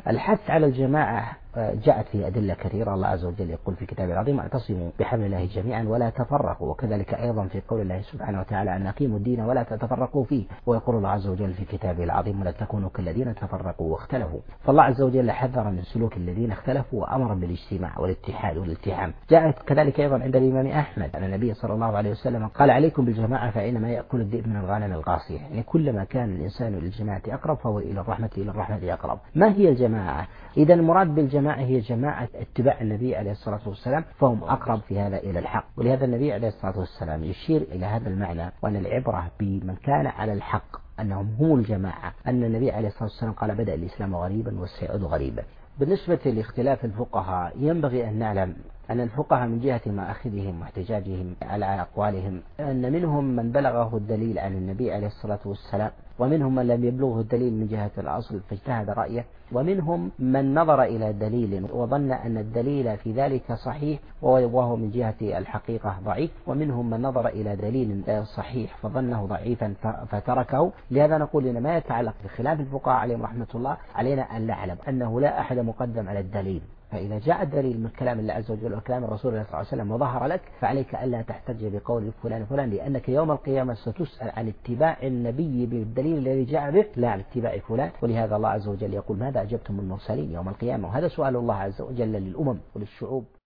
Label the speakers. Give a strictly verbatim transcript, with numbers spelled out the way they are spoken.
Speaker 1: الحث على الجماعة جاءت في أدلة كثيرة. الله عز وجل يقول في كتابه العظيم: اعتصموا بحبل الله جميعا ولا تفرقوا. وكذلك أيضا في قول الله سبحانه وتعالى: أن أقيموا الدين ولا تتفرقوا فيه. ويقول الله عز وجل في كتابه العظيم: ولا تكونوا كالذين تفرقوا واختلفوا. فالله عز وجل حذر من سلوك الذين اختلفوا وأمر بالاجتماع والاتحاد والالتحام. جاءت كذلك أيضا عند الإمام أحمد أن النبي صلى الله عليه وسلم قال: عليكم بالجماعة فإنما يأكل الذئب من الغنم القاصية. يعني كلما كان الإنسان للجماعة أقرب فهو إلى الرحمة إلى الرحمة أقرب. ما هي الجماعة؟ إذا المراد بالجماعة هي جماعة اتباع النبي عليه الصلاة والسلام، فهم أقرب في هذا إلى الحق. ولهذا النبي عليه الصلاة والسلام يشير إلى هذا المعنى، وأن العبرة بمن كان على الحق أنهم هم الجماعة. أن النبي عليه الصلاة والسلام قال: بدأ الإسلام غريبا وسيعود غريبا. بالنسبة لاختلاف الفقهاء ينبغي أن نعلم أن الفقهاء من جهة مآخذهم واحتجاجهم على أقوالهم أن منهم من بلغه الدليل عن النبي عليه الصلاة والسلام، ومنهم من لم يبلغه الدليل من جهة الأصل فاجتهد رأيه، ومنهم من نظر إلى دليل وظن أن الدليل في ذلك صحيح وهو من جهة الحقيقة ضعيف، ومنهم من نظر إلى دليل صحيح فظنه ضعيفا فتركه. لهذا نقول إن ما يتعلق بخلاف الفقهاء عليهم رحمة الله علينا أن نعلم أنه لا أحد مقدم على الدليل. فإذا جاء الدليل من كلام الله عز وجل وكلام الرسول صلى الله عليه وسلم وظهر لك فعليك ألا تحتج بقول فلان فلان، لأنك يوم القيامة ستسأل عن اتباع النبي بالدليل الذي جاء به لا عن اتباع فلان. ولهذا الله عز وجل يقول: ماذا أجبتم المرسلين يوم القيامة؟ وهذا سؤال الله عز وجل للأمم وللشعوب.